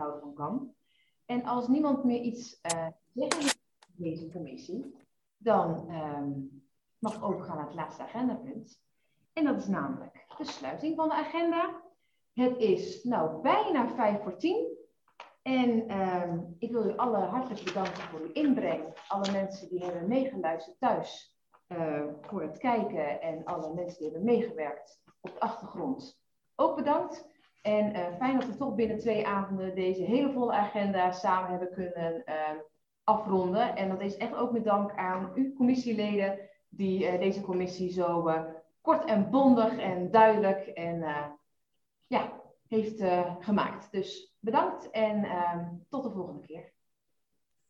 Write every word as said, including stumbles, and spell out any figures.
wethouder van Kamp. En als niemand meer iets uh, zegt in deze commissie, dan um, mag ik overgaan naar het laatste agendapunt. En dat is namelijk de sluiting van de agenda. Het is nou bijna vijf voor tien. En um, ik wil u allen hartelijk bedanken voor uw inbreng. Alle mensen die hebben meegeluisterd thuis uh, voor het kijken. En alle mensen die hebben meegewerkt op de achtergrond. Ook bedankt. En uh, fijn dat we toch binnen twee avonden deze hele volle agenda samen hebben kunnen uh, afronden. En dat is echt ook met dank aan uw commissieleden die uh, deze commissie zo uh, kort en bondig en duidelijk en uh, ja, heeft uh, gemaakt. Dus bedankt en uh, tot de volgende keer.